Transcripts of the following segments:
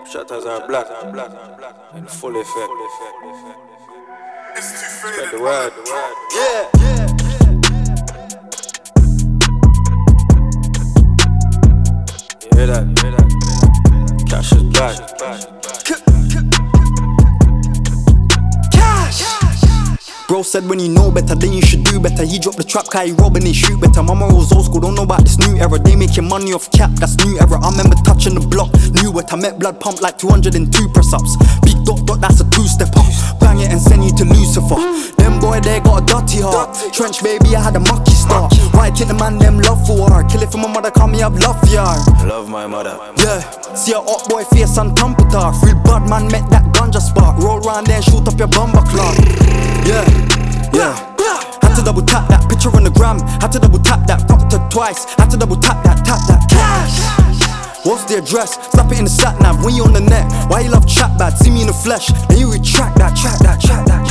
Shutters are black in full effect. Spread the word. Yeah. You hear that? Cash is back. Bro said when you know better, then you should do better. He dropped the trap car, he robbing it, shoot better. My morals old school, don't know about this new era. They making money off cap, that's new era. I remember touching the block, knew what I met. Blood pump like 202 press-ups. Big dot, that's a two-stepper. Bang it and send you to Lucifer. Them boy, they got a dirty heart. Trench baby, I had a mucky start. Why kill the man, them love for war. Kill it for my mother, call me up, love yar. Love my mother. Yeah, see a hot boy face and thump it off. Real bad man, met that ganja spark. Roll round there and shoot up your bumper clock. Yeah. Had to double tap that picture on the gram. Had to double tap that, fucked her twice. Had to double tap that, cash. What's the address? Slap it in the sat nav when you on the net. Why you love chat bad? See me in the flesh, then you retract that, track that.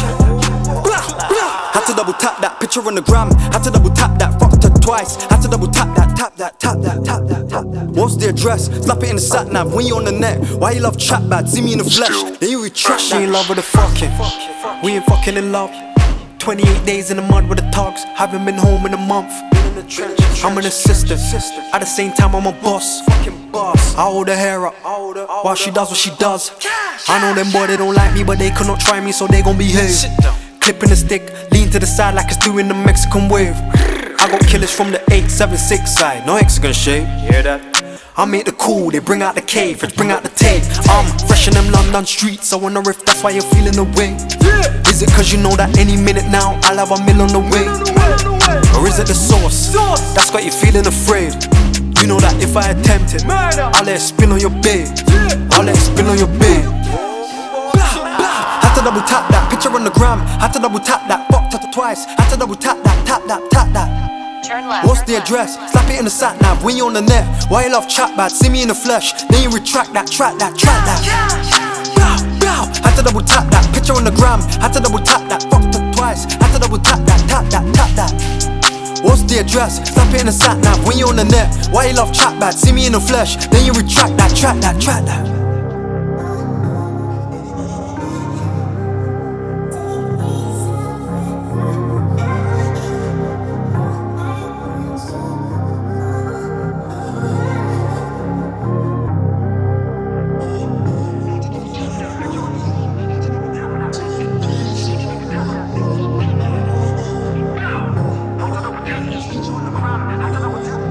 Had to double tap that picture on the gram. Had to double tap that, fucked her twice. Had to double tap that, tap that. What's the address? Slap it in the sat nav when you on the net. Why you love chat bad? See me in the flesh, then you retract that. She in love with the fucking. We ain't fucking in love. 28 days in the mud with the tugs. Haven't been home in a month. I'm an assistant. At the same time I'm a boss. I hold her hair up while she does what she does. I know them boy they don't like me, but they cannot try me, so they gon' behave. Clipping the stick, lean to the side like it's doing the Mexican wave. I got killers from the 876 side, no hexagon shape. You hear that? I make the cool, they bring out the cave, bring out the tape. I'm fresh in them London streets, I wonder if that's why you're feeling the way. Is it cause you know that any minute now I'll have a mill on the way? Or is it the sauce that's got you feeling afraid? You know that if I attempt it, I'll let it spill on your bed. I'll let it spill on your bed. Had to double tap that picture on the gram. Had to double tap that, fucked her twice. Had to double tap that, tap that. Turn left. What's the address? Slap it in the sat nav when you on the net. Why you love chat bad? See me in the flesh, then you retract that, track that. Had to double tap that picture on the gram. Had to double tap that, fucked her twice. Had to double tap that, tap that. What's the address? Slap it in the sat nav when you on the net. Why you love chat bad? See me in the flesh, then you retract that, track that. Turn left.